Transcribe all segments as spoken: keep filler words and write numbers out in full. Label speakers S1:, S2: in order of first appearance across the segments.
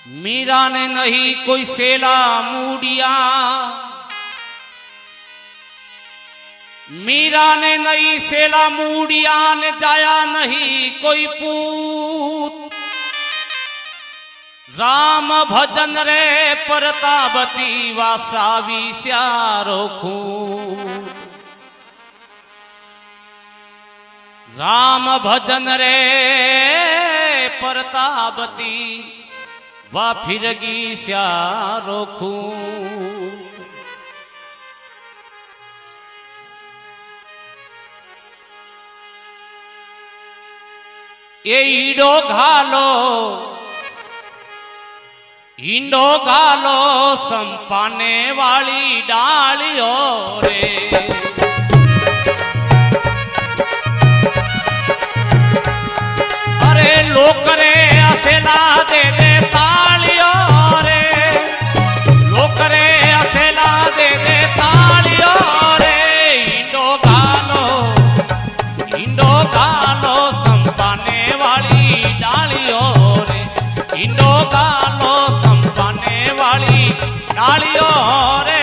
S1: मीरा ने नहीं कोई सेला मूडिया, मीरा ने नहीं सेला मूडिया ने जाया नहीं कोई पूत। राम भजन रे परतावती वासावी स्यारो खून। राम भजन रे परतावती वा फिरगी स्यारो खून। ये ईडो घालो ईंडो घालो संपाने वाली डालियो रे। अरे लोक रे असेला दे दे तालियो रे, लोक रे असेला दे दे तालियो रे। ईंडो घालो ईंडो घालो संपाने वाली डालियो रे, ईंडो घालो संपाने वाली डालियो रे।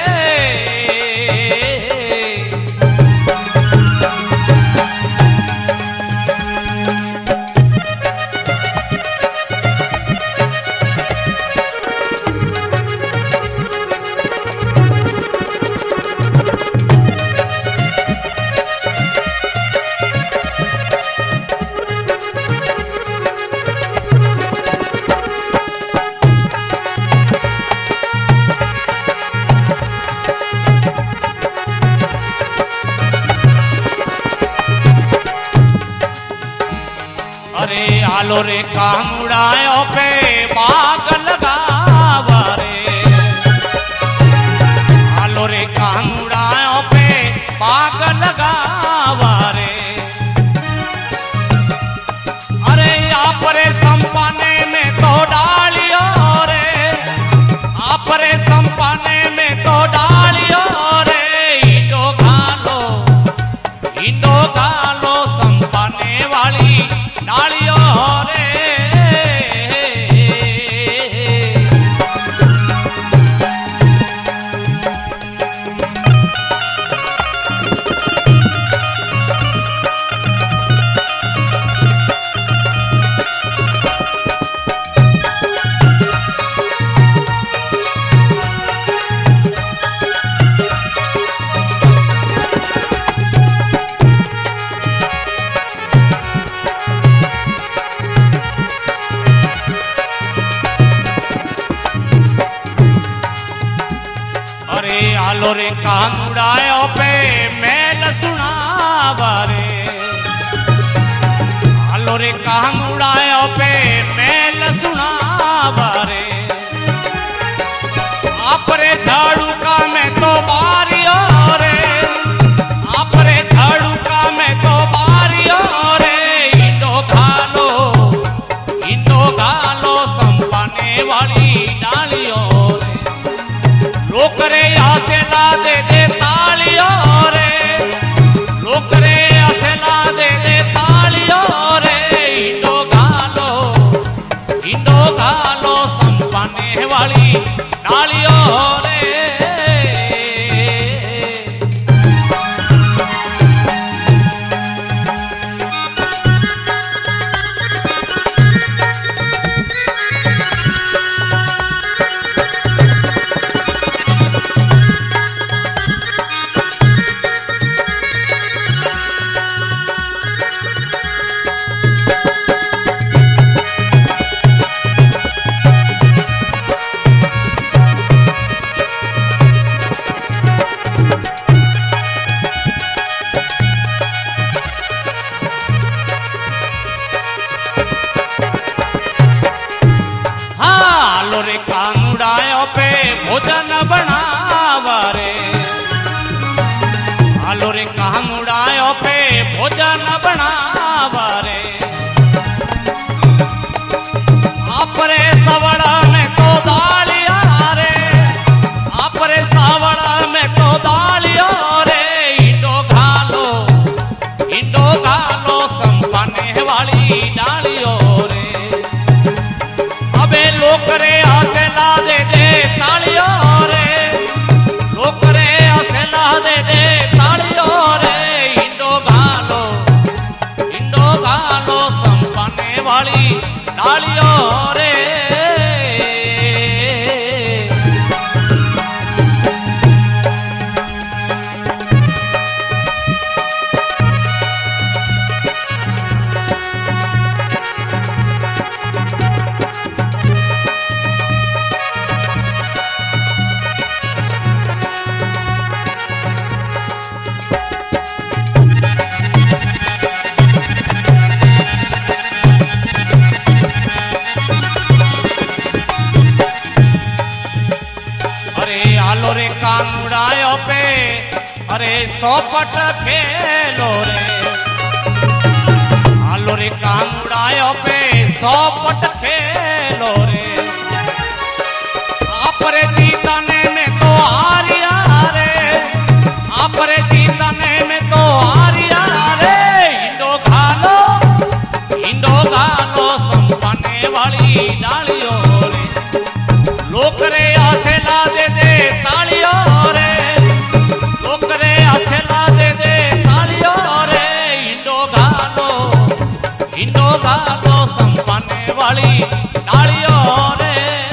S1: अरे आलो रे कामुड़ायो पे बाग लगावा रे, आलो रे कामुड़ायो पे बाग लगावा रे। अरे आप रे संपाने में तो डालियो रे, आप रे संपाने में तो डालियो रे। ईंडो घालो ईंडो घालो संपाने वाली डालियो रे। अरे आलो रे कामुड़ायो पे मेल सुनावा रे, आलो रे कामुड़ायो पे मेल सुनावा रे। आप रे झाड़ू का मैं तो बारियो रे, आप रे झाड़ू का मैं तो बारियो रे। ईंडो घालो ईंडो घालो संपाने वाली डालियो रे, लोक रे असेला दे दे तालियो रे, लोक रे असेला दे दे तालियो रे। ईंडो घालो ईंडो घालो संपाने वाली डालियो रे। आलो रे कामुड़ायो पे भोजन बनावा रे, आलो रे कामुड़ायो पे भोजन बनावा रे। आप रे सवड़ा में तो दालिया रे, आप रे सावड़ा में तो दालियो रे। ईंडो घालो ईंडो घालो संपाने वाली डालियो रे। अबे लोक हसेला दे दे तालियों रे, लोक रे हसेला दे दे तालियों रे, इंडो गालो इंडो गालो संपाने वाली तालियों रे। आलो रे कांगड़ायो पे अरे सोपट खेलो रे, आलो रे कांगड़ायो पे सोपट खेलो रे, आपरे जीतने में तो हारिया रे, आपरे जीतने में तो हारिया रे, इंडो गालो इंडो गालो संपाने वाली डालियों रे, लोक रे हसेला दे दे तालियों रे, लोक रे हसेला दे दे तालियों रे, इंडो गालो इंडो गालो संपाने वाली तालियों रे।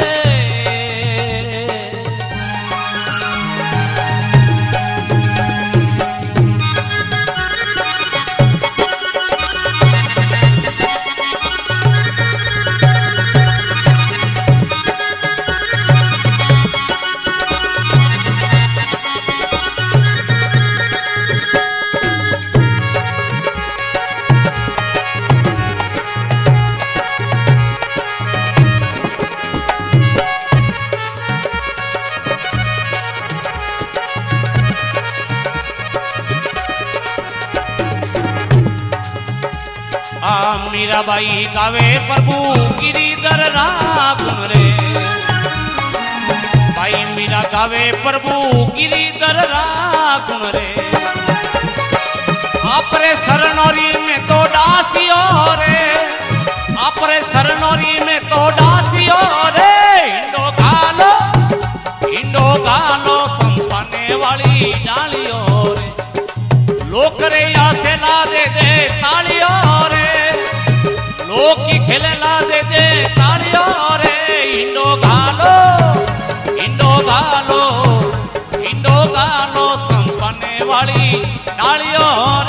S1: मीराबाई गावे प्रभु गिरिधर रागुन रे, भाई मीरा गावे प्रभु गिरिधर रागुन रे, आपरे सरनोरी में तो डासियो रे, आपरे सरनोरी में तो डासियो रे, इंडो गालो इंडो गालो संपाने वाली डालियों रे, लोक रे हसेला दे दे तालियों रे, लोक की खेलेला दे दे तालियों रे, इंडो गालो इंडो गालो इंडो गालो संपाने वाली तालियों